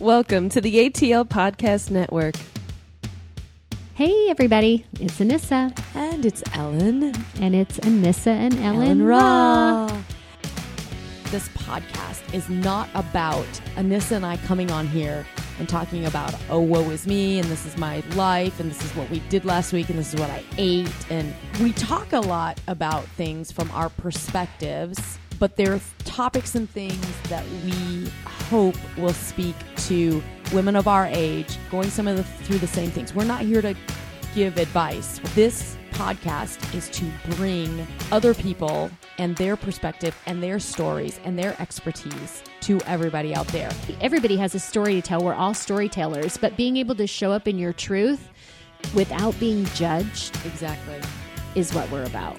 Welcome to the ATL Podcast Network. Hey, everybody. It's Anissa. And it's Ellen. And it's Anissa and Ellen Raw. This podcast is not about Anissa and I coming on here and talking about, oh, woe is me, and this is my life, and this is what we did last week, and this is what I ate. And we talk a lot about things from our perspectives, but there are topics and things that we hope will speak to women of our age going through the same things. We're not here to give advice. This podcast is to bring other people and their perspective and their stories and their expertise to everybody out there. Everybody has a story to tell. We're all storytellers, but being able to show up in your truth without being judged Exactly. is what we're about.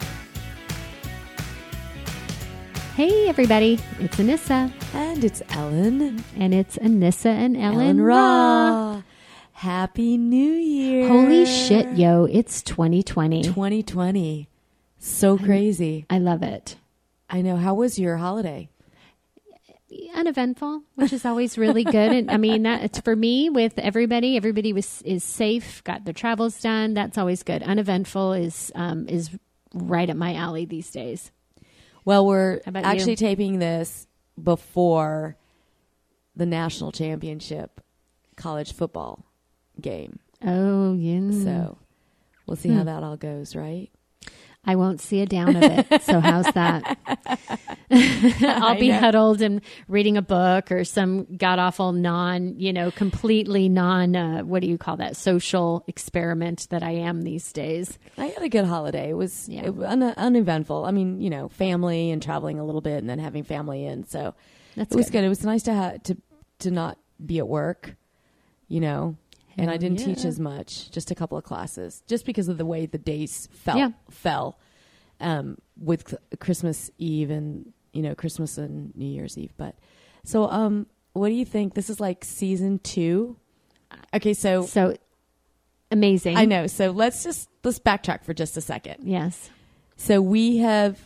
Hey, everybody. It's Anissa. And it's Ellen. And it's Anissa and Ellen Raw. Happy New Year. Holy shit, yo. It's 2020. 2020. So crazy. I love it. I know. How was your holiday? Uneventful, which is always really good. And I mean, it's for me with everybody. Everybody is safe, got their travels done. That's always good. Uneventful is right up my alley these days. Well, we're about actually you? taping this before the national championship college football game. Oh, yeah. So we'll see how that all goes, right? I won't see a down of it. So how's that? I'll be huddled and reading a book or some god-awful completely what do you call that? Social experiment that I am these days. I had a good holiday. It was uneventful. I mean, family and traveling a little bit and then having family in. So it was good. It was nice to not be at work, and I didn't teach as much, just a couple of classes, just because of the way the days fell with Christmas Eve and, Christmas and New Year's Eve. But so what do you think? This is like season 2. Okay, so amazing. I know. So let's backtrack for just a second. Yes. So we have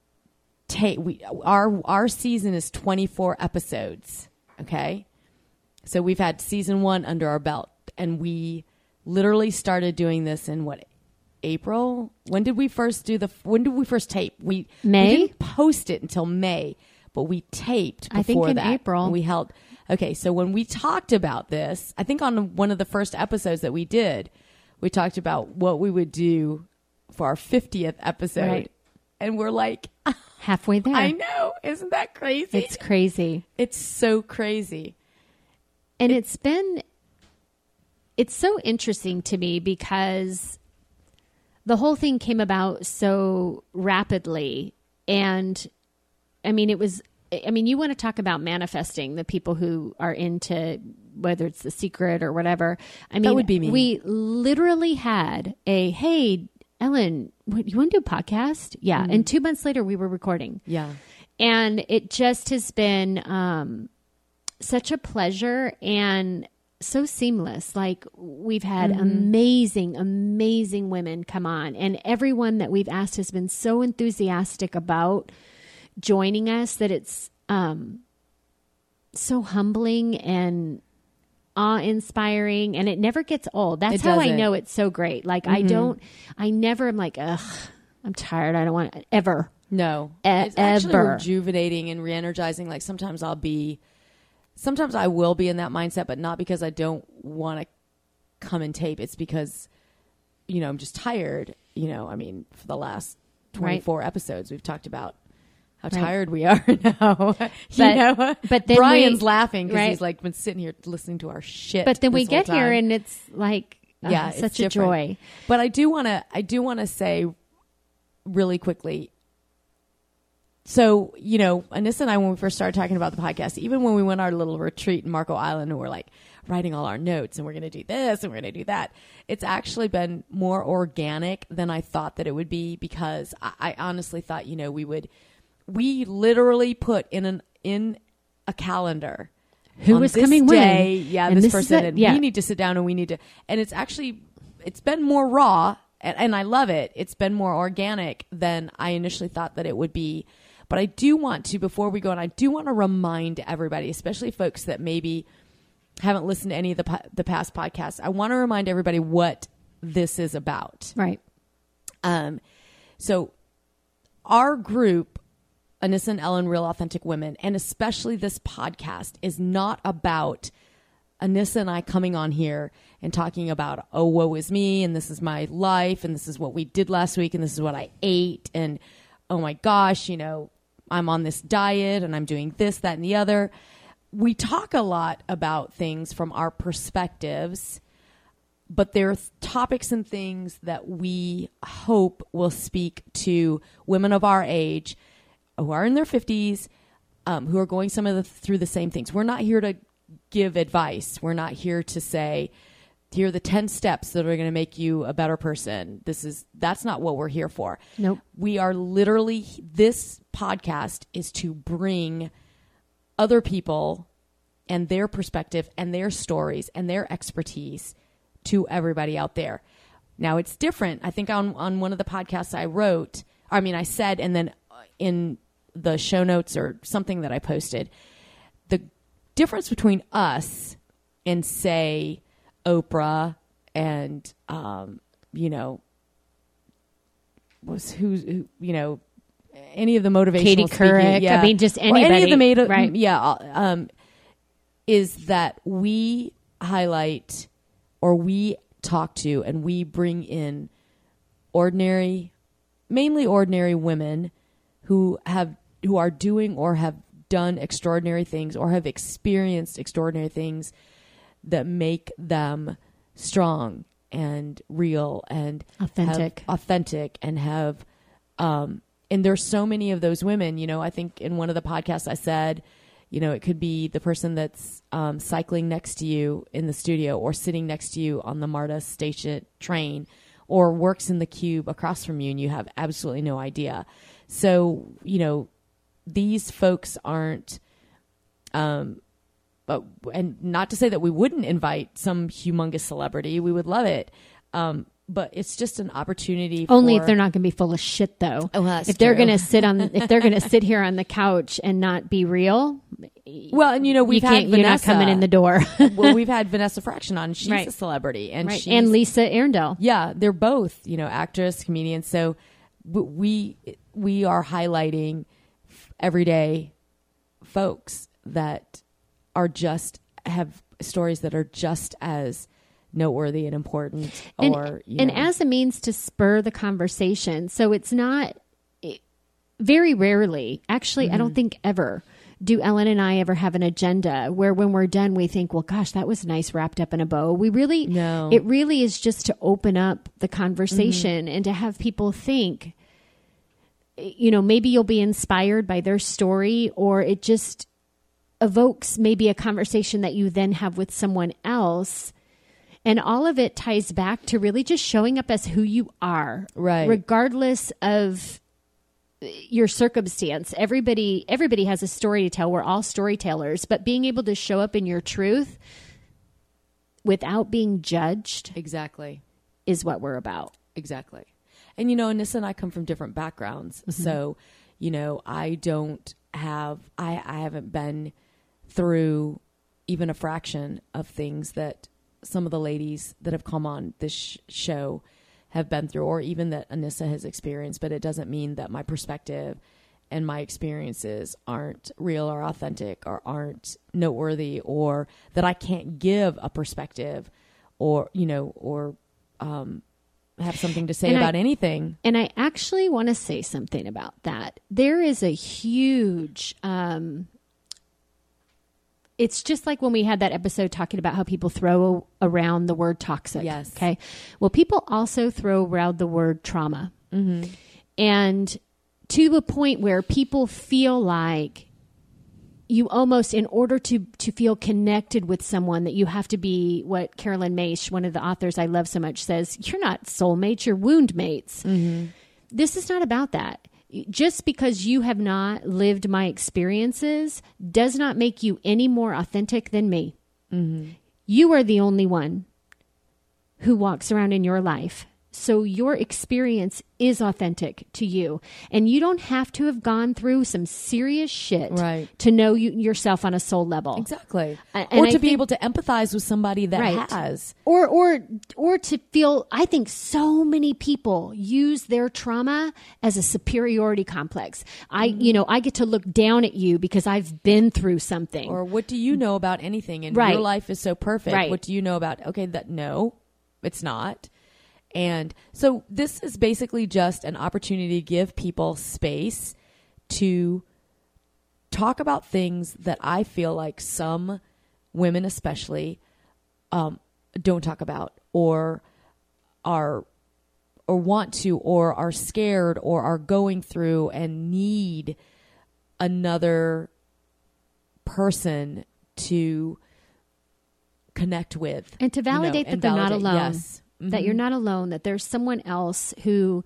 our season is 24 episodes. Okay. So we've had season 1 under our belt, and we literally started doing this in April? When did we first tape? May? We didn't post it until May, but we taped before I think in that. April. We held. Okay, so when we talked about this, I think on one of the first episodes that we did, we talked about what we would do for our 50th episode. Right. And we're like halfway there. I know. Isn't that crazy? It's crazy. It's so crazy. And it's so interesting to me because the whole thing came about so rapidly. And I mean, you want to talk about manifesting, the people who are into, whether it's The Secret or whatever. I mean, that would be me. We literally had hey, Ellen, you want to do a podcast? Yeah. Mm-hmm. And 2 months later we were recording. Yeah. And it just has been, such a pleasure and so seamless. Like, we've had amazing women come on, and everyone that we've asked has been so enthusiastic about joining us that it's so humbling and awe-inspiring, and it never gets old. That's how I know it's so great. Like, I never am like, ugh, I'm tired. I don't want to ever. No. It's actually rejuvenating and re-energizing. Like, sometimes I will be in that mindset, but not because I don't want to come and tape. It's because, I'm just tired. For the last 24 episodes, we've talked about how tired we are now. But then Brian's laughing because he's like been sitting here listening to our shit. But then we get here and it's like, such a joy. But I do want to say really quickly. So, Anissa and I, when we first started talking about the podcast, even when we went our little retreat in Marco Island and we're like writing all our notes and we're going to do this and we're going to do that, it's actually been more organic than I thought that it would be, because I honestly thought, we literally put in a calendar who was coming day, when. Yeah, this person, and we need to sit down and we need to, and it's been more raw, and I love it. It's been more organic than I initially thought that it would be. But I do want to, before we go on, I do want to remind everybody, especially folks that maybe haven't listened to any of the past podcasts, I want to remind everybody what this is about. Right. So our group, Anissa and Ellen, Real Authentic Women, and especially this podcast, is not about Anissa and I coming on here and talking about, oh, woe is me, and this is my life, and this is what we did last week, and this is what I ate, and oh my gosh, I'm on this diet, and I'm doing this, that, and the other. We talk a lot about things from our perspectives, but there are topics and things that we hope will speak to women of our age who are in their 50s, who are going through the same things. We're not here to give advice. We're not here to say, here are the 10 steps that are going to make you a better person. That's not what we're here for. Nope. We are literally, this podcast is to bring other people and their perspective and their stories and their expertise to everybody out there. Now it's different. I think on one of the podcasts I said, and then in the show notes or something that I posted, the difference between us and say Oprah and, any of the motivational Katie Couric. Yeah. I mean, just anybody. Or any of the right. Yeah. Is that we highlight or we talk to and we bring in mainly ordinary women who are doing or have done extraordinary things or have experienced extraordinary things that make them strong and real and authentic and have, and there's so many of those women. I think in one of the podcasts I said, it could be the person that's cycling next to you in the studio or sitting next to you on the MARTA station train or works in the cube across from you and you have absolutely no idea. So, these folks aren't, and not to say that we wouldn't invite some humongous celebrity. We would love it. But it's just an opportunity. Only if they're not going to be full of shit, though. Oh, that's if they're going to if they're going to sit here on the couch and not be real. Well, and we've had Vanessa. You're not coming in the door. Well, we've had Vanessa Fraction on. She's right. a celebrity, and and Lisa Arundel. Yeah, they're both actress, comedians. So we are highlighting everyday folks that are have stories that are just as noteworthy and important, and as a means to spur the conversation. So it's not very rarely, actually, I don't think ever do Ellen and I ever have an agenda where when we're done, we think, well, gosh, that was nice wrapped up in a bow. No. It really is just to open up the conversation and to have people think, maybe you'll be inspired by their story, or it just evokes maybe a conversation that you then have with someone else. And all of it ties back to really just showing up as who you are, right? Regardless of your circumstance. Everybody has a story to tell. We're all storytellers, but being able to show up in your truth without being judged, exactly, is what we're about. Exactly. And Anissa and I come from different backgrounds, so I haven't been through even a fraction of things that some of the ladies that have come on this show have been through, or even that Anissa has experienced. But it doesn't mean that my perspective and my experiences aren't real or authentic or aren't noteworthy, or that I can't give a perspective or have something to say about anything. And I actually want to say something about that. There is a huge it's just like when we had that episode talking about how people throw around the word toxic. Yes. Okay. Well, people also throw around the word trauma. Mm-hmm. And to a point where people feel like you almost, in order to feel connected with someone, that you have to be what Carolyn Maish, one of the authors I love so much, says, you're not soulmates, you're wound mates. Mm-hmm. This is not about that. Just because you have not lived my experiences does not make you any more authentic than me. Mm-hmm. You are the only one who walks around in your life So your experience is authentic to you. And you don't have to have gone through some serious shit to know yourself on a soul level. Exactly. And or to be able to empathize with somebody that has. Or to feel, I think so many people use their trauma as a superiority complex. I get to look down at you because I've been through something. Or what do you know about anything? And your life is so perfect. What do you know about, no, it's not. And so this is basically just an opportunity to give people space to talk about things that I feel like some women especially don't talk about or want to or are scared or are going through and need another person to connect with. And to validate that they're not alone. Yes. Mm-hmm. That you're not alone, that there's someone else who,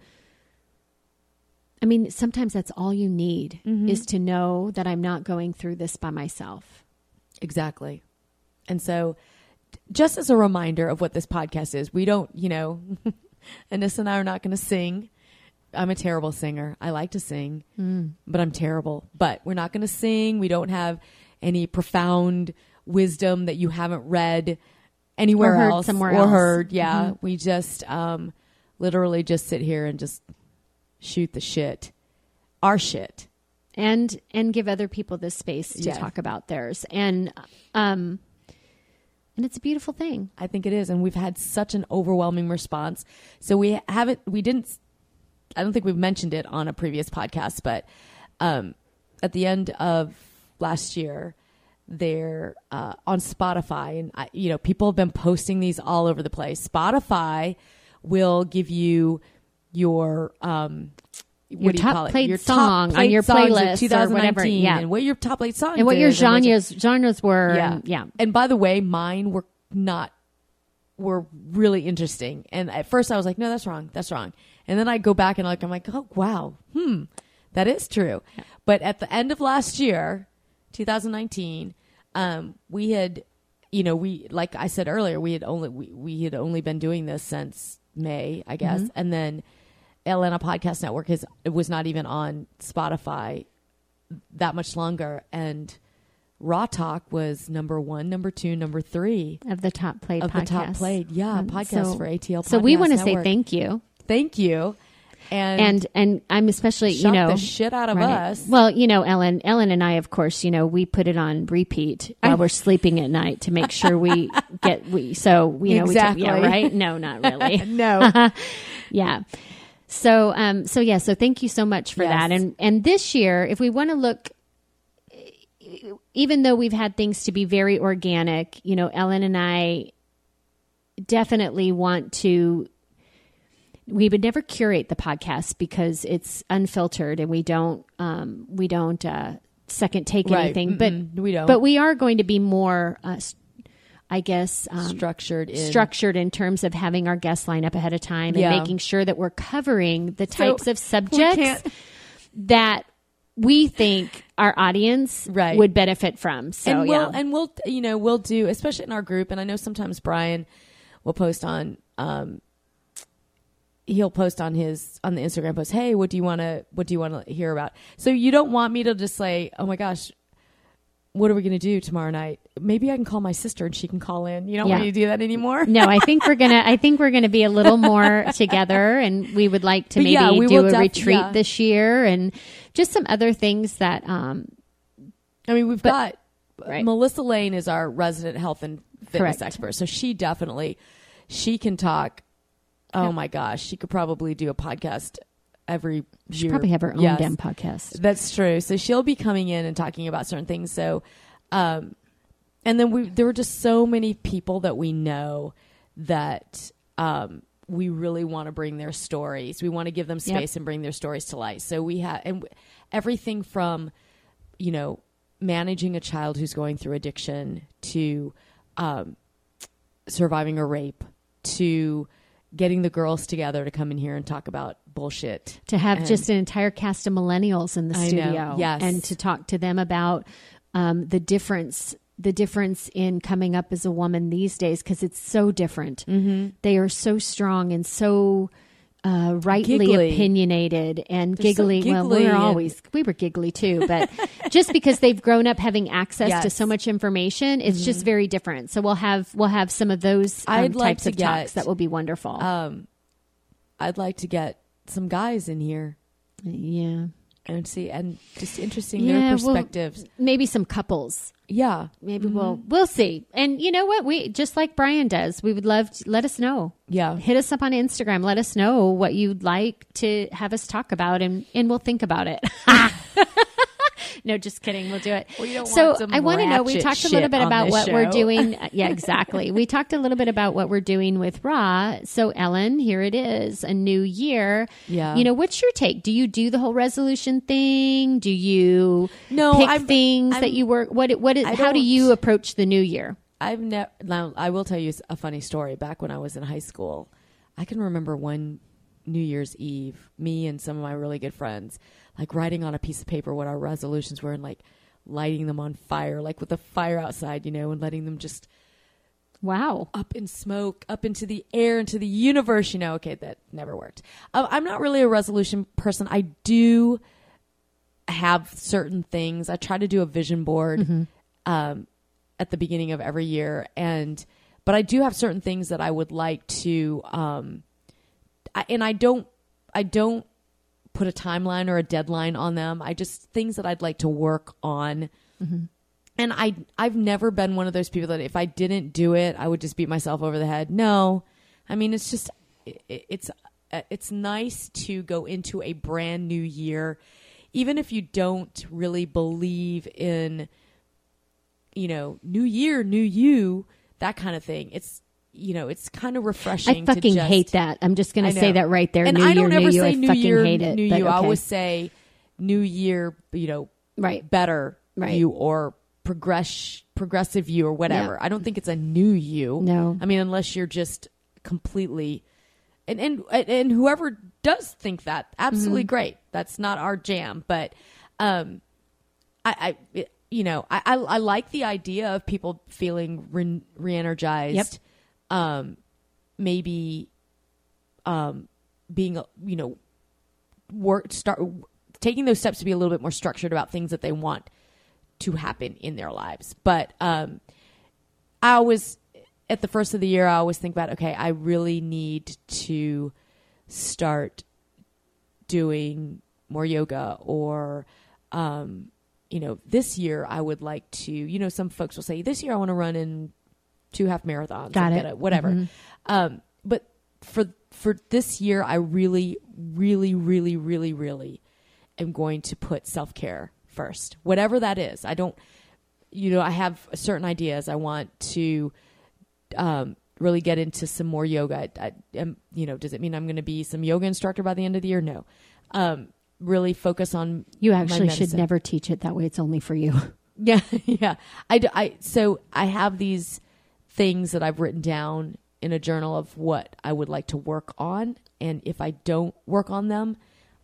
sometimes that's all you need is to know that I'm not going through this by myself. Exactly. And so just as a reminder of what this podcast is, we don't, Anissa and I are not going to sing. I'm a terrible singer. I like to sing, but I'm terrible. But we're not going to sing. We don't have any profound wisdom that you haven't read anywhere or else somewhere or else. heard. Yeah. We just literally just sit here and just shoot the shit, our shit. And give other people this space to talk about theirs. And it's a beautiful thing. I think it is. And we've had such an overwhelming response. So I don't think we've mentioned it on a previous podcast, but at the end of last year, they're on Spotify, and people have been posting these all over the place. Spotify will give you your top played song on your playlist or whatever, and what your top played song and what your genres were. And by the way, mine were really interesting. And at first I was like, no, that's wrong. And then I go back and I'm like, oh wow, that is true. Yeah. But at the end of last year, 2019. We had, like I said earlier, we had only been doing this since May, I guess. And then Atlanta Podcast Network was not even on Spotify that much longer. And Raw Talk was number 1, number 2, number 3 of the top played podcasts. Podcast for ATL Podcast So we want to Network. say thank you. Thank you. And I'm especially, shocked the shit out of us. Well, Ellen and I, of course, we put it on repeat while we're sleeping at night to make sure we exactly. Right? No, not really. No. Yeah. So thank you so much for that. And this year, if we want to look, even though we've had things to be very organic, Ellen and I definitely want to. We would never curate the podcast because it's unfiltered and we don't second take anything. But we don't. But we are going to be more, structured in terms of having our guests line up ahead of time and making sure that we're covering the types of subjects that we think our audience would benefit from. So we'll do, especially in our group. And I know sometimes Brian will post on. He'll post on the Instagram post, hey, what do you want to hear about? So you don't want me to just say, oh my gosh, what are we going to do tomorrow night? Maybe I can call my sister and she can call in. You don't want me to do that anymore? No, I think we're going to be a little more together, and we would like to do a retreat this year and just some other things that, we've got Melissa Lane is our resident health and fitness expert. So she can talk. Oh my gosh, she could probably do a podcast every year. She probably have her own damn podcast. That's true. So she'll be coming in and talking about certain things. So, and then there were just so many people that we know that we really want to bring their stories. We want to give them space and bring their stories to light. So we have everything from, managing a child who's going through addiction to surviving a rape to getting the girls together to come in here and talk about bullshit. To have just an entire cast of millennials in the studio. Yes. And to talk to them about the difference the difference in coming up as a woman these days, because it's so different. They are so strong and so rightly Giggly. opinionated and They're so giggly. Well, giggly we were giggly too, but just because they've grown up having access to Yes. so much information, it's just very different. So we'll have some of those I'd like types to of talks get, that will be wonderful. I'd like to get some guys in here Yeah. and see, and just interesting Yeah, their well, perspectives. Maybe some couples. Yeah. Maybe we'll see. And you know what? We just like Brian does. We would love to let us know. Yeah. Hit us up on Instagram. Let us know what you'd like to have us talk about, and we'll think about it. No, just kidding. We'll do it. We don't So want some I want to know. We ratchet talked a little shit bit on about this what we're show. doing. Yeah, exactly. We talked a little bit about what we're doing with Raw. So Ellen, here it is, a new year. Yeah. You know, what's your take? Do you do the whole resolution thing? Do you No, pick things that you work? What is? I How do don't- you approach the new year? I've never. Now, I will tell you a funny story. Back when I was in high school, I can remember one New Year's Eve, me and some of my really good friends, like writing on a piece of paper what our resolutions were and like lighting them on fire, like with the fire outside, you know, and letting them just Wow. up in smoke, up into the air, into the universe, you know. Okay, that never worked. I'm not really a resolution person. I do have certain things. I try to do a vision board at the beginning of every year, but I do have certain things that I would like to, and I don't put a timeline or a deadline on them. I just things that I'd like to work on. And I've never been one of those people that if I didn't do it, I would just beat myself over the head. No, I mean, it's just, it's nice to go into a brand new year, even if you don't really believe in, you know, new year, new you, that kind of thing. It's, you know, it's kind of refreshing. I fucking to just, hate that. I'm just going to say that right there. And New I year, don't ever new you. say I new fucking year, hate it. new but you. I okay. always say new year, you know, Right. better Right. you or progressive you or whatever. Yeah. I don't think it's a new you. No. I mean, unless you're just completely, and whoever does think that, absolutely great. That's not our jam. But, I like the idea of people feeling re-energized. Yep. Maybe, being, you know, taking those steps to be a little bit more structured about things that they want to happen in their lives. But I always, at the first of the year, I always think about, okay, I really need to start doing more yoga, or, you know, this year I would like to, you know, some folks will say, this year I want to run in 2 half marathons. Got it. Whatever. But for this year, I really, really, really, really, really am going to put self-care first, whatever that is. I don't, you know, I have certain ideas. I want to really get into some more yoga. You know, does it mean I'm going to be some yoga instructor by the end of the year? No. Really focus on You my actually should medicine. never teach it that way. It's only for you. Yeah, yeah. So I have these things that I've written down in a journal of what I would like to work on, and if I don't work on them,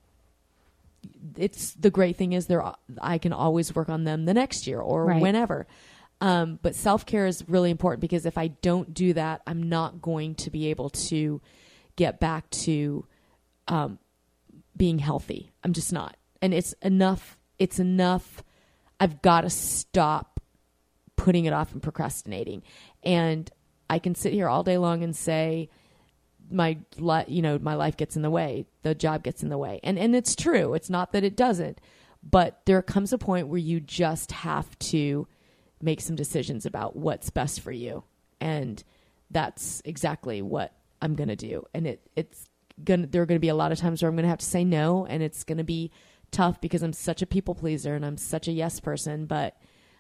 it's the great thing is I can always work on them the next year or Right. whenever. But self-care is really important, because if I don't do that, I'm not going to be able to get back to being healthy. I'm just not. And it's enough. I've got to stop putting it off and procrastinating. And I can sit here all day long and say my life gets in the way, the job gets in the way. And it's true. It's not that it doesn't, but there comes a point where you just have to make some decisions about what's best for you. And that's exactly what I'm going to do. And there are going to be a lot of times where I'm going to have to say no, and it's going to be tough because I'm such a people pleaser and I'm such a yes person. But,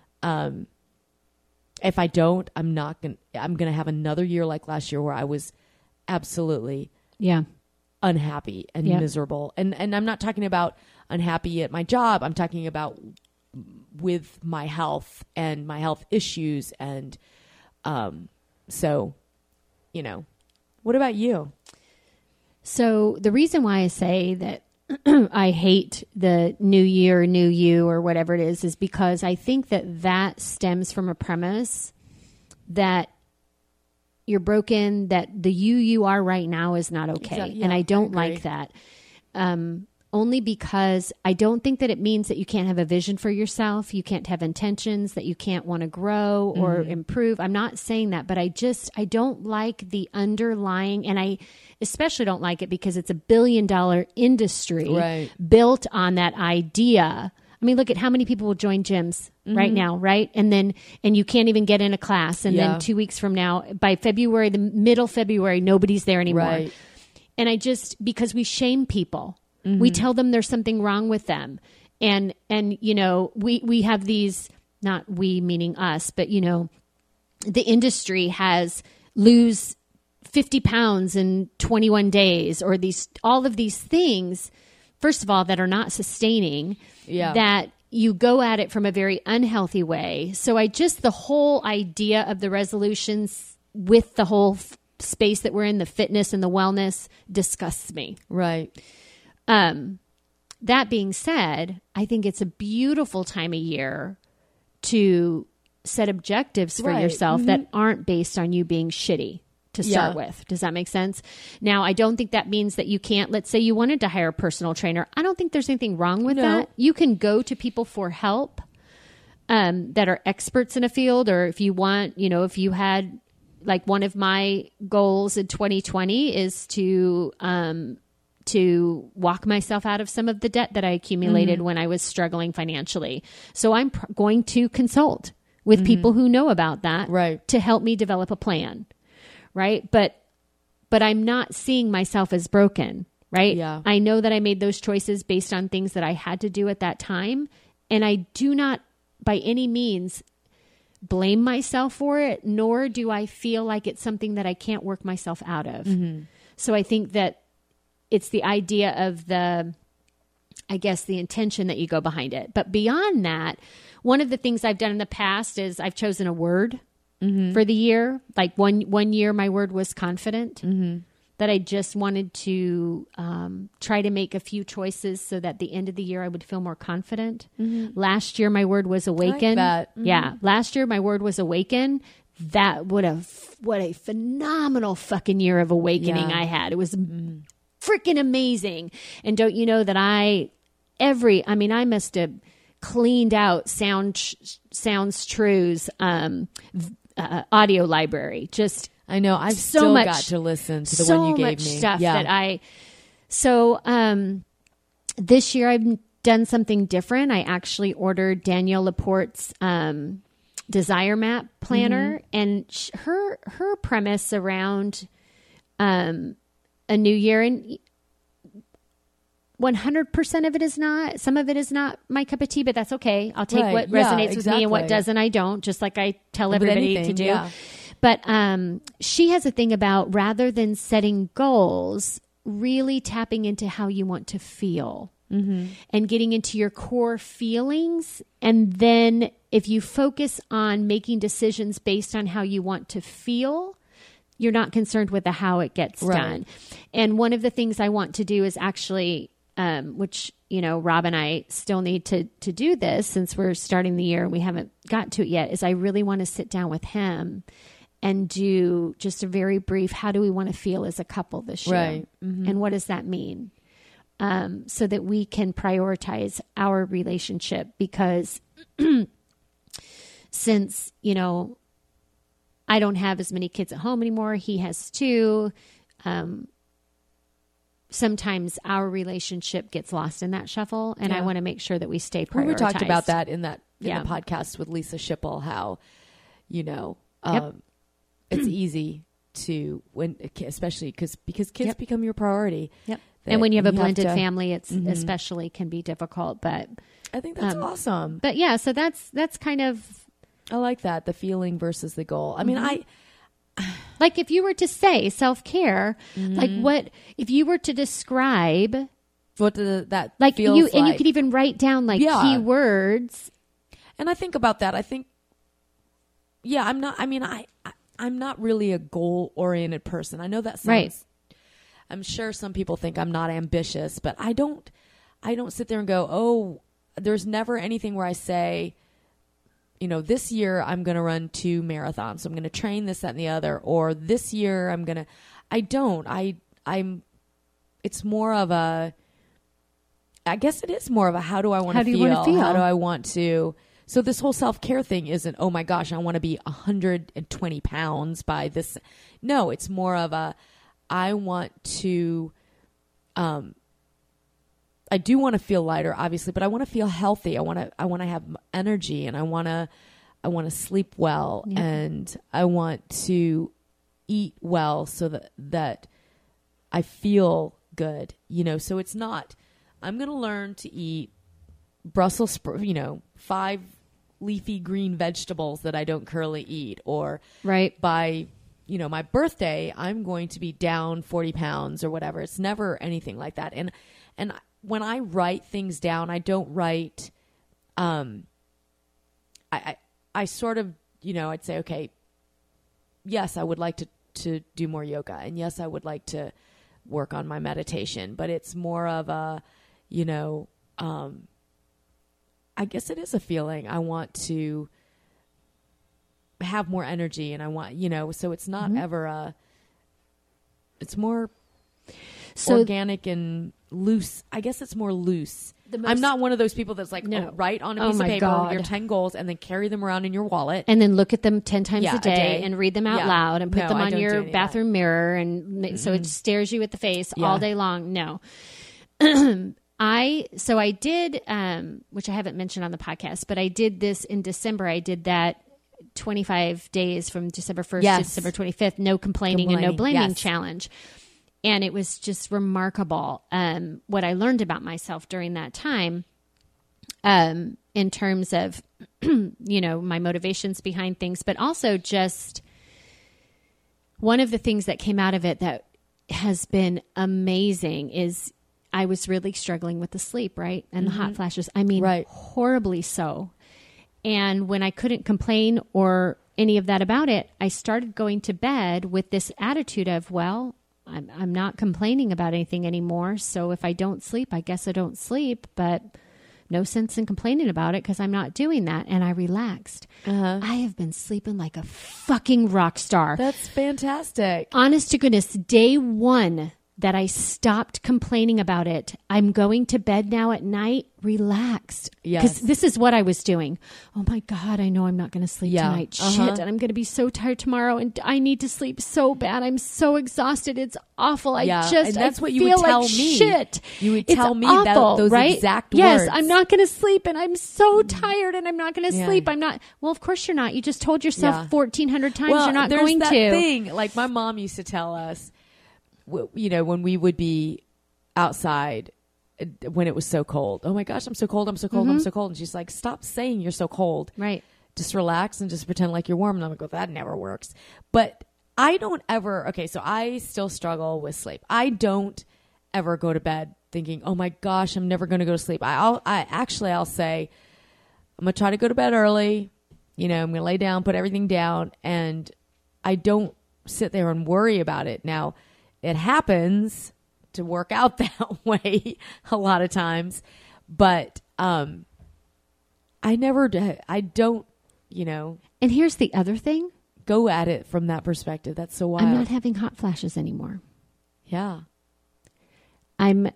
if I don't, I'm going to have another year like last year where I was absolutely unhappy and miserable. And I'm not talking about unhappy at my job. I'm talking about with my health and my health issues. And, so, you know, what about you? So the reason why I say that I hate the new year, new you, or whatever it is because I think that stems from a premise that you're broken, that the you are right now is not okay. Exactly. Yeah, and I don't like that. Only because I don't think that it means that you can't have a vision for yourself. You can't have intentions, that you can't want to grow or improve. I'm not saying that, but I don't like the underlying, and I especially don't like it because it's $1 billion industry built on that idea. I mean, look at how many people will join gyms right now, right? And you can't even get in a class. And then 2 weeks from now, by February, the middle February, nobody's there anymore. Right. And because we shame people. We tell them there's something wrong with them. And you know, we have these, not we meaning us, but you know, the industry has lose 50 pounds in 21 days or all of these things, first of all, that are not sustaining, that you go at it from a very unhealthy way. So the whole idea of the resolutions with the whole space that we're in, the fitness and the wellness, disgusts me. Right. That being said, I think it's a beautiful time of year to set objectives for yourself that aren't based on you being shitty to start with. Does that make sense? Now, I don't think that means that you can't, let's say you wanted to hire a personal trainer. I don't think there's anything wrong with that. You can go to people for help, that are experts in a field, or if you want, you know, if you had, like, one of my goals in 2020 is to walk myself out of some of the debt that I accumulated when I was struggling financially. So I'm going to consult with people who know about that to help me develop a plan. Right. But I'm not seeing myself as broken. Right. Yeah. I know that I made those choices based on things that I had to do at that time. And I do not by any means blame myself for it, nor do I feel like it's something that I can't work myself out of. So I think that it's the idea of the intention that you go behind it. But beyond that, one of the things I've done in the past is I've chosen a word for the year. Like one year, my word was confident, that I just wanted to try to make a few choices so that at the end of the year, I would feel more confident. Last year, my word was awaken. I like that. Yeah. Last year, my word was awaken. What a phenomenal fucking year of awakening I had. It was freaking amazing. And don't you know that I must have cleaned out Sounds True's audio library. Just I know I've still got to listen to the one you gave me. Stuff that this year I've done something different. I actually ordered Danielle Laporte's Desire Map planner, and her premise around a new year, and 100% of it is not. Some of it is not my cup of tea, but that's okay. I'll take what resonates with me and what doesn't. I don't. Just like I tell everybody to do. Yeah. But she has a thing about, rather than setting goals, really tapping into how you want to feel and getting into your core feelings. And then if you focus on making decisions based on how you want to feel, you're not concerned with the how it gets done. And one of the things I want to do is actually, which, you know, Rob and I still need to do this since we're starting the year and we haven't got to it yet, is I really want to sit down with him and do just a very brief, how do we want to feel as a couple this year? Right. And what does that mean? So that we can prioritize our relationship, because since, you know, I don't have as many kids at home anymore. He has 2. Sometimes our relationship gets lost in that shuffle, and I want to make sure that we stay prioritized. We talked about that in the podcast with Lisa Schipple, how, you know, it's easy to, especially because kids become your priority. Yep. And when you have a blended family, it's especially can be difficult. But I think that's awesome. But yeah, so that's kind of, I like that, the feeling versus the goal. I mean, like if you were to say self-care, like what if you were to describe what that like feels like, and you could even write down like keywords. And I think about that. I think, I'm not really a goal-oriented person. I know that sounds, I'm sure some people think I'm not ambitious, but I don't I don't sit there and go, oh, there's never anything where I say, you know, this year I'm going to run 2 marathons. So I'm going to train this, that, and the other. Or this year it's more of a, I guess it is more of a, how do I want to feel? How do I want to, so this whole self-care thing isn't, oh my gosh, I want to be 120 pounds by this. No, it's more of a, I want to, I do want to feel lighter, obviously, but I want to feel healthy. I want to have energy, and I want to sleep well, and I want to eat well so that I feel good, you know. So it's not, I'm going to learn to eat Brussels, 5 leafy green vegetables that I don't currently eat, or by, my birthday, I'm going to be down 40 pounds or whatever. It's never anything like that. And when I write things down, I don't write, I sort of, I'd say, okay, yes, I would like to do more yoga, and yes, I would like to work on my meditation, but it's more of a, I guess it is a feeling. I want to have more energy, and I want, so it's not ever it's more organic and loose. I guess it's more loose. I'm not one of those people that's like, write on a piece of paper your 10 goals and then carry them around in your wallet. And then look at them 10 times a day and read them out loud and put them on your bathroom mirror. And so it stares you at the face all day long. No. I did, which I haven't mentioned on the podcast, but I did this in December. I did that 25 days from December 1st to December 25th, no complaining and no blaming challenge. And it was just remarkable what I learned about myself during that time in terms of, my motivations behind things, but also just one of the things that came out of it that has been amazing is I was really struggling with the sleep, right? And the hot flashes. I mean, horribly so. And when I couldn't complain or any of that about it, I started going to bed with this attitude of, well, I'm not complaining about anything anymore. So if I don't sleep, I guess I don't sleep, but no sense in complaining about it because I'm not doing that. And I relaxed. I have been sleeping like a fucking rock star. That's fantastic. Honest to goodness, day 1 that I stopped complaining about it. I'm going to bed now at night, relaxed. Yes. Because this is what I was doing. Oh my God, I know I'm not going to sleep tonight. Shit, and I'm going to be so tired tomorrow, and I need to sleep so bad. I'm so exhausted. It's awful. And that's what you would tell me. Shit. You would tell me awful, those exact words. Yes, I'm not going to sleep, and I'm so tired, and I'm not going to sleep. I'm not. Well, of course you're not. You just told yourself 1,400 times you're not going to. There's that thing, like my mom used to tell us, when we would be outside when it was so cold. Oh my gosh, I'm so cold. I'm so cold. I'm so cold. And she's like, stop saying you're so cold. Right. Just relax and just pretend like you're warm. And I'm like, well, that never works. But I don't ever, so I still struggle with sleep. I don't ever go to bed thinking, oh my gosh, I'm never going to go to sleep. I'll say, I'm going to try to go to bed early. I'm going to lay down, put everything down. And I don't sit there and worry about it. Now, it happens to work out that way a lot of times, but I don't, And here's the other thing. Go at it from that perspective. That's so wild. I'm not having hot flashes anymore. Yeah. Now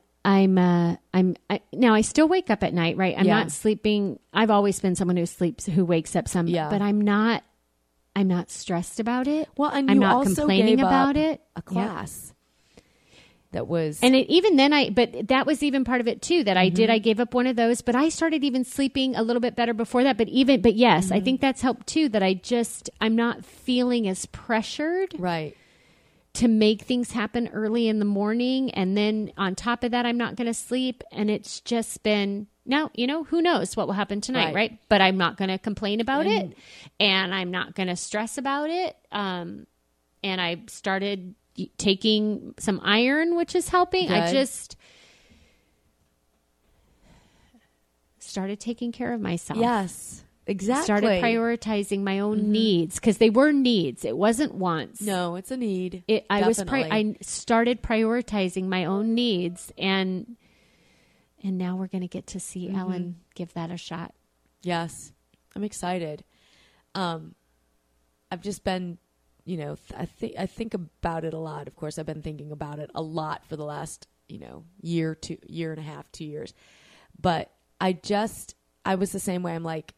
I still wake up at night, right? I'm not sleeping. I've always been someone who wakes up but I'm not stressed about it. Well, and I'm you not also complaining gave about up it. A class that was, and but that was even part of it too. That I did. I gave up one of those, but I started even sleeping a little bit better before that. But yes, I think that's helped too. That I'm not feeling as pressured, right, to make things happen early in the morning, and then on top of that, I'm not going to sleep, and it's just been. Now, who knows what will happen tonight, right? But I'm not going to complain about it, and I'm not going to stress about it. And I started taking some iron, which is helping. Good. I just started taking care of myself. Yes, exactly. Started prioritizing my own needs, because they were needs. It wasn't wants. No, it's a need. I started prioritizing my own needs, and And now we're going to get to see Ellen give that a shot. Yes. I'm excited. I've just been, you know, I think about it a lot. Of course, I've been thinking about it a lot for the last, you know, year and a half, 2 years. But I was the same way. I'm like,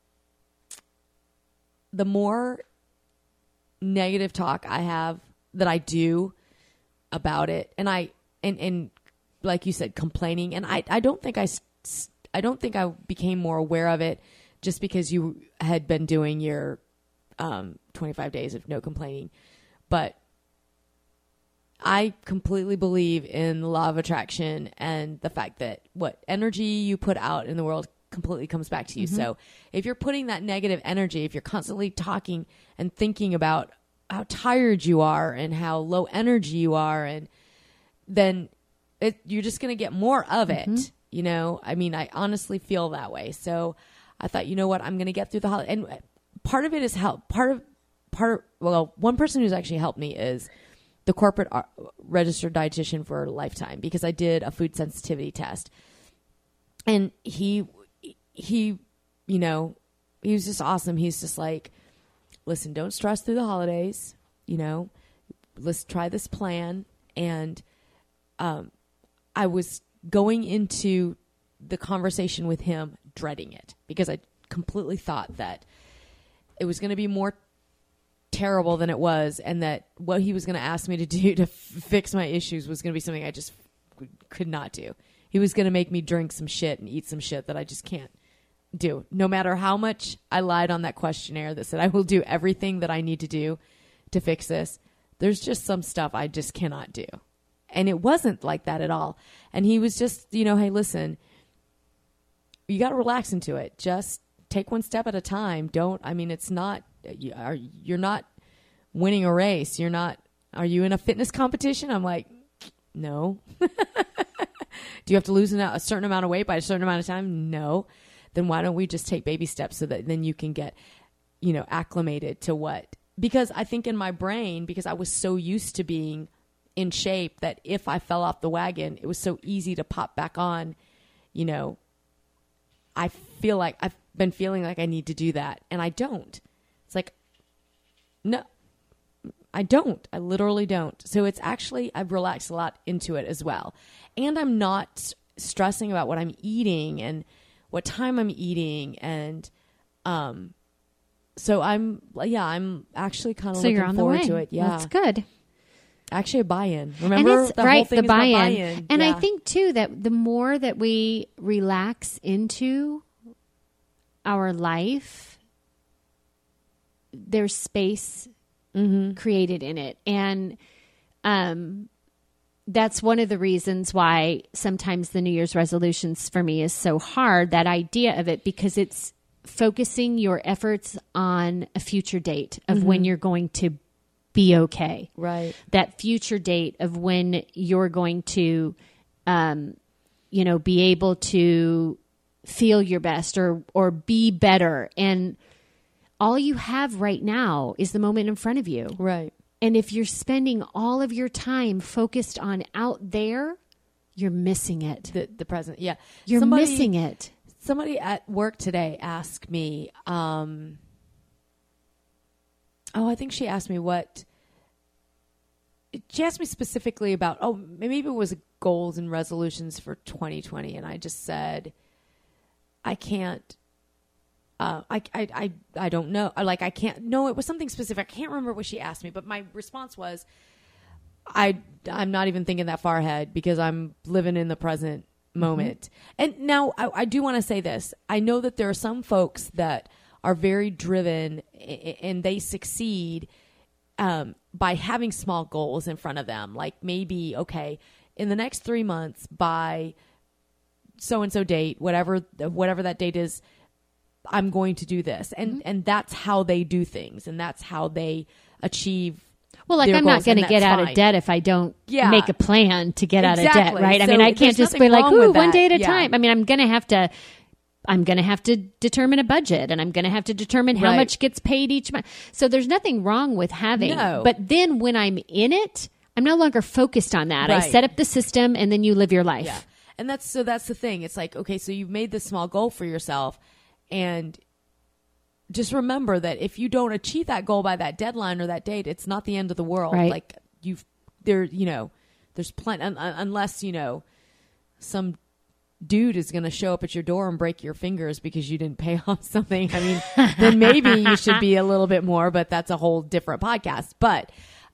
the more negative talk I have that I do about it, and like you said, complaining, and I don't think I became more aware of it just because you had been doing your 25 days of no complaining. But I completely believe in the law of attraction and the fact that what energy you put out in the world completely comes back to you. So if you're putting that negative energy, if you're constantly talking and thinking about how tired you are and how low energy you are, and then you're just going to get more of it. You know, I mean, I honestly feel that way. So I thought, you know what, I'm going to get through the holiday. And part of it is help. One person who's actually helped me is the corporate registered dietitian for a lifetime, because I did a food sensitivity test. And he, you know, he was just awesome. He's just like, listen, don't stress through the holidays, you know, let's try this plan. And I was going into the conversation with him dreading it, because I completely thought that it was going to be more terrible than it was, and that what he was going to ask me to do to fix my issues was going to be something I just could not do. He was going to make me drink some shit and eat some shit that I just can't do. No matter how much I lied on that questionnaire that said I will do everything that I need to do to fix this, there's just some stuff I just cannot do. And it wasn't like that at all. And he was just, you know, hey, listen, you got to relax into it. Just take one step at a time. It's not, you're not winning a race. Are you in a fitness competition? I'm like, no. Do you have to lose a certain amount of weight by a certain amount of time? No. Then why don't we just take baby steps so that then you can get, you know, acclimated to what? Because I think in my brain, because I was so used to being in shape, that if I fell off the wagon, it was so easy to pop back on, you know. I feel like I've been feeling like I need to do that, and I don't. It's like, no, I don't. I literally don't. So it's actually, I've relaxed a lot into it as well. And I'm not stressing about what I'm eating and what time I'm eating. And so I'm actually kind of looking forward to it. Yeah. That's good. Actually a buy-in. Remember, the whole thing is about buy-in. And I think too that the more that we relax into our life, there's space created in it. And that's one of the reasons why sometimes the New Year's resolutions for me is so hard, that idea of it, because it's focusing your efforts on a future date of when you're going to be okay. Right. That future date of when you're going to, be able to feel your best or be better. And all you have right now is the moment in front of you. Right. And if you're spending all of your time focused on out there, you're missing it. The present. Yeah. You're missing it. Somebody at work today asked me, I think she asked me she asked me specifically about, maybe it was goals and resolutions for 2020. And I just said, I can't, I don't know. I can't, no, it was something specific. I can't remember what she asked me, but my response was, I'm not even thinking that far ahead because I'm living in the present moment. And now I do want to say this. I know that there are some folks that are very driven and they succeed by having small goals in front of them. Like maybe, okay, in the next 3 months by so-and-so date, whatever that date is, I'm going to do this. And that's how they do things. And that's how they achieve. Well, like I'm not going to get out of debt if I don't make a plan to get out of debt, right? So I mean, I can't just be like, one day at a time. I mean, I'm going to have to determine a budget, and I'm going to have to determine how much gets paid each month. So there's nothing wrong with having. No. But then when I'm in it, I'm no longer focused on that. Right. I set up the system, and then you live your life. Yeah. And that's the thing. It's like, okay, so you've made this small goal for yourself, and just remember that if you don't achieve that goal by that deadline or that date, it's not the end of the world. Right. Like there's plenty, unless, some dude is going to show up at your door and break your fingers because you didn't pay off something. I mean, then maybe you should be a little bit more, but that's a whole different podcast. But,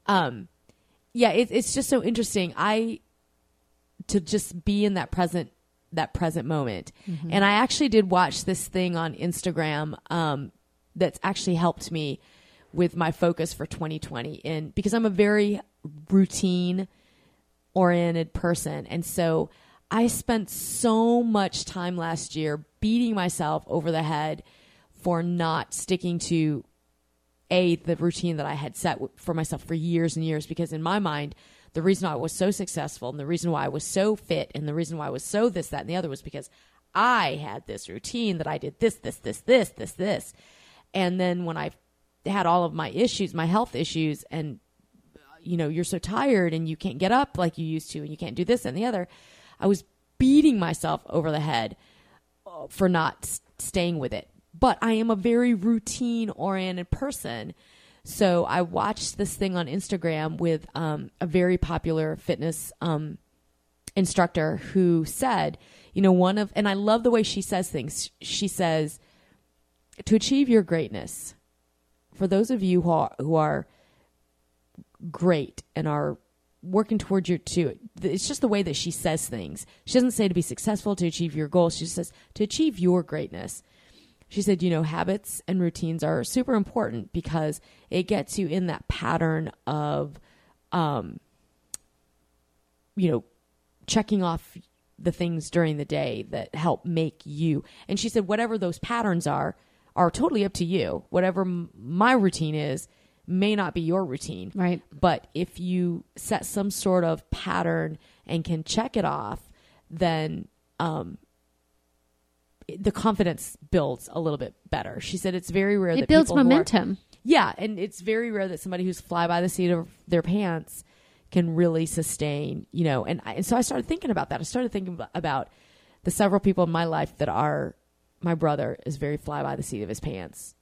it's just so interesting. To just be in that present moment. Mm-hmm. And I actually did watch this thing on Instagram, that's actually helped me with my focus for 2020. And because I'm a very routine oriented person. And so I spent so much time last year beating myself over the head for not sticking to the routine that I had set for myself for years and years, because in my mind, the reason I was so successful and the reason why I was so fit and the reason why I was so this, that, and the other was because I had this routine that I did this. And then when I had all of my issues, my health issues, and, you're so tired and you can't get up like you used to and you can't do this and the other, I was beating myself over the head for not staying with it. But I am a very routine-oriented person. So I watched this thing on Instagram with a very popular fitness instructor who said, and I love the way she says things. She says, to achieve your greatness, for those of you who are great and are working towards it's just the way that she says things. She doesn't say to be successful, to achieve your goals. She says to achieve your greatness. She said, habits and routines are super important because it gets you in that pattern of, checking off the things during the day that help make you. And she said, whatever those patterns are totally up to you. Whatever my routine is may not be your routine. Right. But if you set some sort of pattern and can check it off, then, the confidence builds a little bit better. She said it's very rare that it builds people momentum. And it's very rare that somebody who's fly by the seat of their pants can really sustain, and so I started thinking about that. I started thinking about the several people in my life that are, my brother is very fly by the seat of his pants.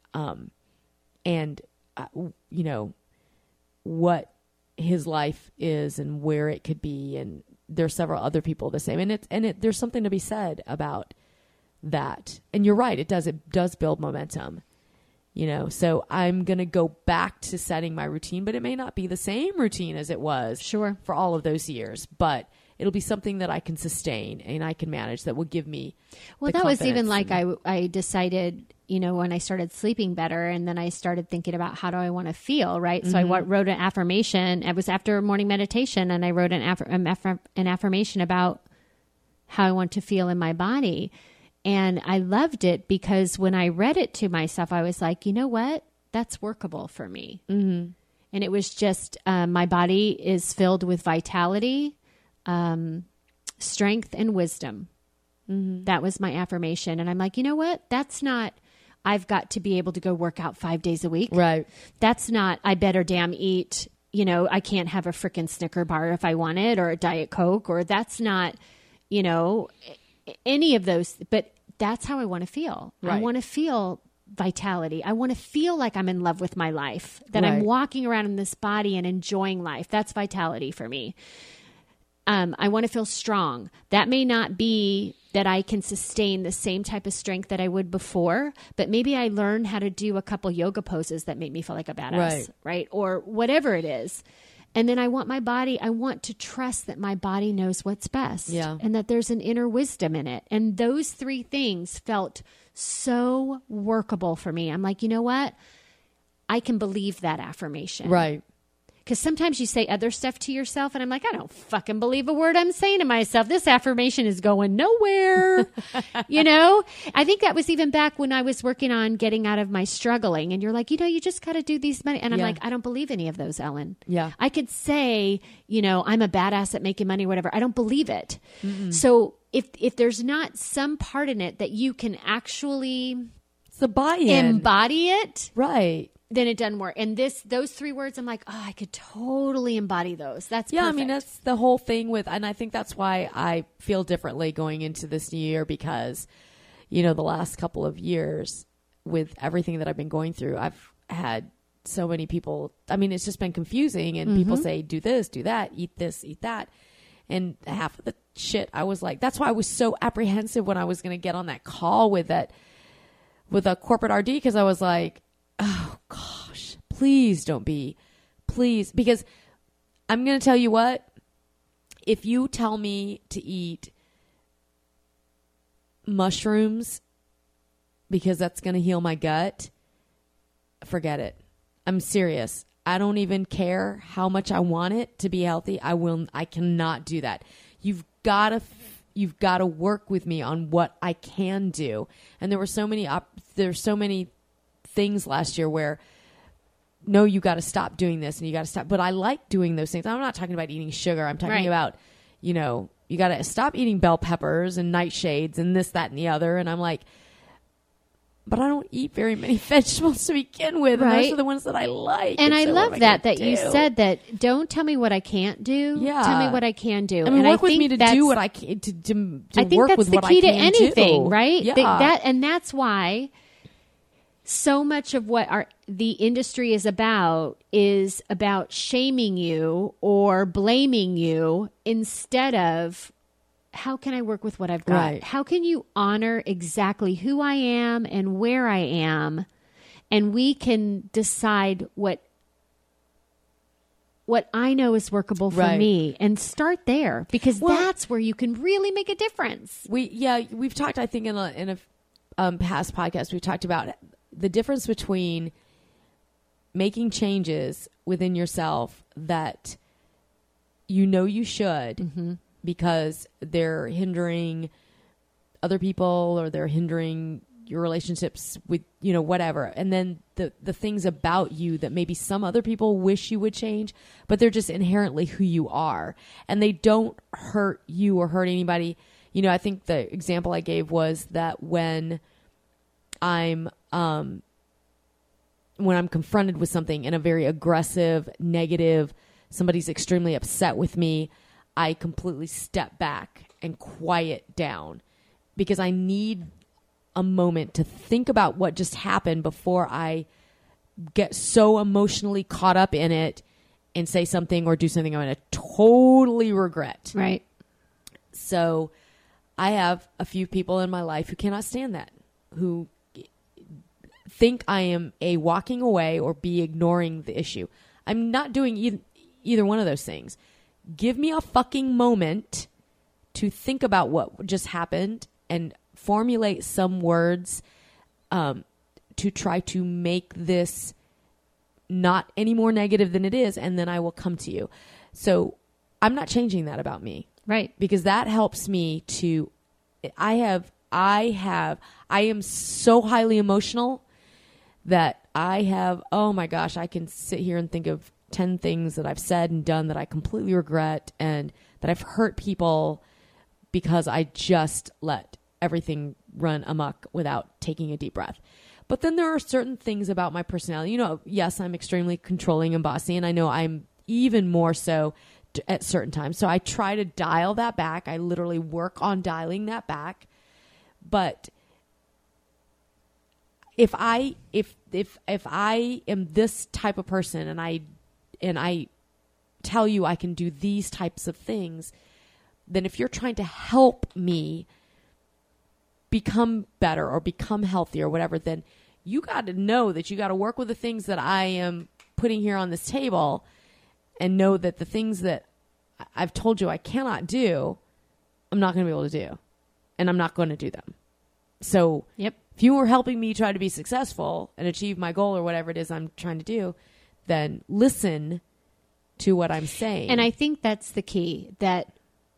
What his life is and where it could be. And there's several other people the same. And there's something to be said about that. And you're right. It does build momentum, so I'm going to go back to setting my routine, but it may not be the same routine as it was for all of those years, but it'll be something that I can sustain and I can manage that will give me. Well, that was even like I decided, when I started sleeping better, and then I started thinking about how do I want to feel, right? Mm-hmm. So I wrote an affirmation. It was after morning meditation, and I wrote an affirmation about how I want to feel in my body. And I loved it because when I read it to myself, I was like, you know what? That's workable for me. Mm-hmm. And it was just, my body is filled with vitality, strength, and wisdom. Mm-hmm. That was my affirmation. And I'm like, you know what? That's not, I've got to be able to go work out 5 days a week. Right. That's not, I better damn eat, I can't have a freaking Snicker bar if I want it, or a Diet Coke, or that's not, any of those, but that's how I want to feel. Right. I want to feel vitality. I want to feel like I'm in love with my life, that I'm walking around in this body and enjoying life. That's vitality for me. I want to feel strong. That may not be that I can sustain the same type of strength that I would before, but maybe I learn how to do a couple yoga poses that make me feel like a badass, right? Or whatever it is. And then I want to trust that my body knows what's best, and that there's an inner wisdom in it. And those 3 things felt so workable for me. I'm like, you know what? I can believe that affirmation. Right. Because sometimes you say other stuff to yourself, and I'm like, I don't fucking believe a word I'm saying to myself. This affirmation is going nowhere. I think that was even back when I was working on getting out of my struggling. And you're like, you just got to do these money. And I'm like, I don't believe any of those, Ellen. Yeah. I could say, I'm a badass at making money, whatever. I don't believe it. Mm-mm. So if there's not some part in it that you can actually it's the buy-in. Embody it. Right. then it doesn't work. And those 3 words, I'm like, oh, I could totally embody those. That's perfect. I mean, that's the whole thing and I think that's why I feel differently going into this new year, because, the last couple of years with everything that I've been going through, I've had so many people, I mean, it's just been confusing, and people say, do this, do that, eat this, eat that. And half of the shit, I was like, that's why I was so apprehensive when I was going to get on that call with a corporate RD, because I was like, oh gosh, please don't be, please. Because I'm going to tell you what, if you tell me to eat mushrooms because that's going to heal my gut, forget it. I'm serious. I don't even care how much I want it to be healthy. I cannot do that. You've got to work with me on what I can do. And there were so many things last year where, no, you got to stop doing this and you got to stop. But I like doing those things. I'm not talking about eating sugar. I'm talking about, you got to stop eating bell peppers and nightshades and this, that, and the other. And I'm like, but I don't eat very many vegetables to begin with. Right. And those are the ones that I like. And I love that you said that. Don't tell me what I can't do. Yeah. Tell me what I can do. I mean, work with me to do what I can, to I think work that's with the key to anything, do. Right? Yeah. And that's why so much of what the industry is about shaming you or blaming you instead of, how can I work with what I've got? Right. How can you honor exactly who I am and where I am? And we can decide what I know is workable for me and start there, because that's where you can really make a difference. We've talked, I think in a past podcast, we've talked about the difference between making changes within yourself that you should, because they're hindering other people or they're hindering your relationships with, whatever. And then the things about you that maybe some other people wish you would change, but they're just inherently who you are and they don't hurt you or hurt anybody. I think the example I gave was that when I'm confronted with something in a very aggressive, negative, somebody's extremely upset with me, I completely step back and quiet down because I need a moment to think about what just happened before I get so emotionally caught up in it and say something or do something I'm going to totally regret. Right. So I have a few people in my life who cannot stand that, who think I am A, walking away, or B, ignoring the issue. I'm not doing either one of those things. Give me a fucking moment to think about what just happened and formulate some words to try to make this not any more negative than it is, and then I will come to you. So I'm not changing that about me. Right. Because that helps me to, I am so highly emotional that oh my gosh, I can sit here and think of 10 things that I've said and done that I completely regret and that I've hurt people because I just let everything run amok without taking a deep breath. But then there are certain things about my personality. Yes, I'm extremely controlling and bossy, and I know I'm even more so at certain times. So I try to dial that back. I literally work on dialing that back. But if I am this type of person and I tell you I can do these types of things, then if you're trying to help me become better or become healthy or whatever, then you got to know that you got to work with the things that I am putting here on this table and know that the things that I've told you I cannot do, I'm not going to be able to do. And I'm not going to do them. So if you were helping me try to be successful and achieve my goal or whatever it is I'm trying to do, then listen to what I'm saying. And I think that's the key, that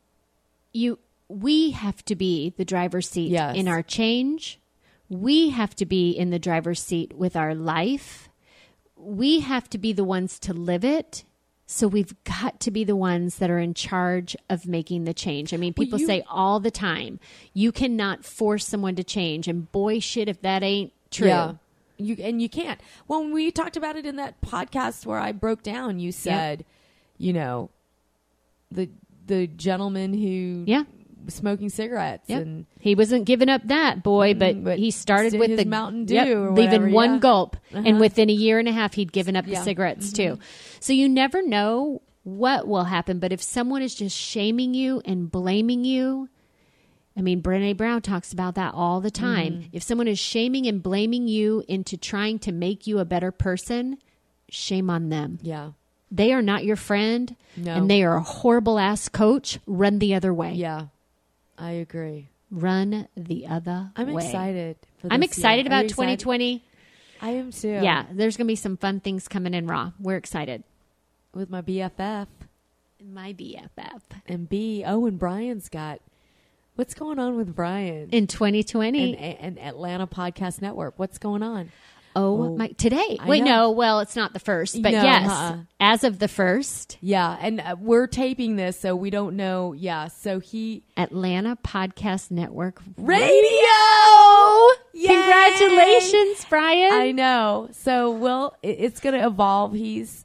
we have to be the driver's seat in our change. We have to be in the driver's seat with our life. We have to be the ones to live it. So we've got to be the ones that are in charge of making the change. I mean, people say all the time, you cannot force someone to change. And boy, shit, if that ain't true. You can't. When we talked about it in that podcast where I broke down, you said, you know, the gentleman who was smoking cigarettes, and he wasn't giving up that boy, but he started with the Mountain Dew, or whatever, leaving one gulp, and within a year and a half, he'd given up the cigarettes too. So you never know what will happen, but if someone is just shaming you and blaming you, I mean, Brené Brown talks about that all the time. If someone is shaming and blaming you into trying to make you a better person, shame on them. Yeah. They are not your friend, No. and they are a horrible ass coach. Run the other way. Yeah. I agree. Run the other way. I'm excited. I'm excited about 2020. I am too. Yeah, there's going to be some fun things coming in Raw. We're excited. With my BFF. My BFF. And Brian's got... What's going on with Brian? In 2020. And Atlanta Podcast Network. What's going on? Oh, my. Today. I Wait, know. no. Well, it's not the first. But No, yes, as of the first. Yeah. And we're taping this, so we don't know. Yeah. So Atlanta Podcast Network Radio! Yay! Congratulations, Brian. I know. So, it's going to evolve. He's,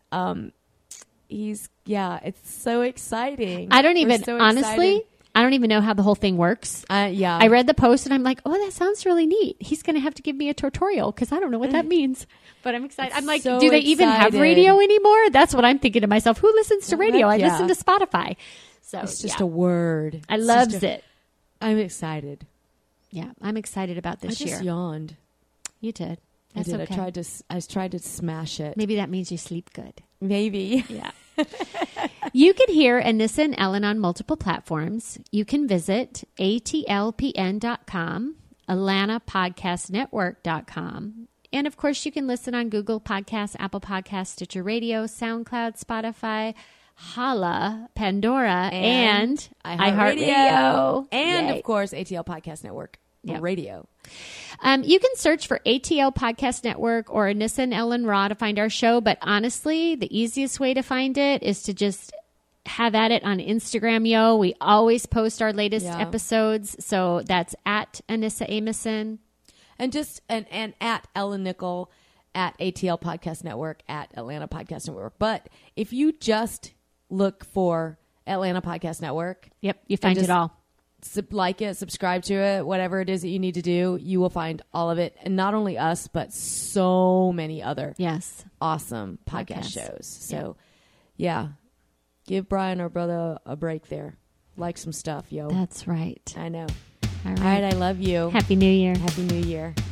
it's so exciting. I don't We're even, so honestly, excited. I don't even know how the whole thing works. Yeah. I read the post and I'm like, oh, that sounds really neat. He's going to have to give me a tutorial because I don't know what that means. But I'm excited. I'm like, so do they even have excited. radio anymore? That's what I'm thinking to myself. Who listens to radio? I yeah. listen to Spotify. So It's just a word. I It's loves just it. I'm excited. Yeah, I'm excited about this I just year. yawned. You did. I That's did. okay. I tried to smash it. Maybe that means you sleep good. Maybe. Yeah. You can hear Anissa and Ellen on multiple platforms. You can visit atlpn.com, AtlantaPodcastNetwork.com. And of course, you can listen on Google Podcasts, Apple Podcasts, Stitcher Radio, SoundCloud, Spotify, Holla, Pandora, and iHeartRadio. And Yay. of course, ATL Podcast Network Radio. You can search for ATL Podcast Network or Anissa and Ellen Raw to find our show. But honestly, the easiest way to find it is to just have at it on Instagram, yo. We always post our latest episodes. So that's at Anissa Amison. And just and at Ellen Nickel, at ATL Podcast Network, at Atlanta Podcast Network. But if you just look for Atlanta Podcast Network. Yep, you find it all. Like it, subscribe to it, whatever it is that you need to do, you will find all of it. And not only us, but so many other awesome podcast shows. So, give Brian, our brother, a break there. Like some stuff, yo. That's right. I know. All right, I love you. Happy New Year. Happy New Year.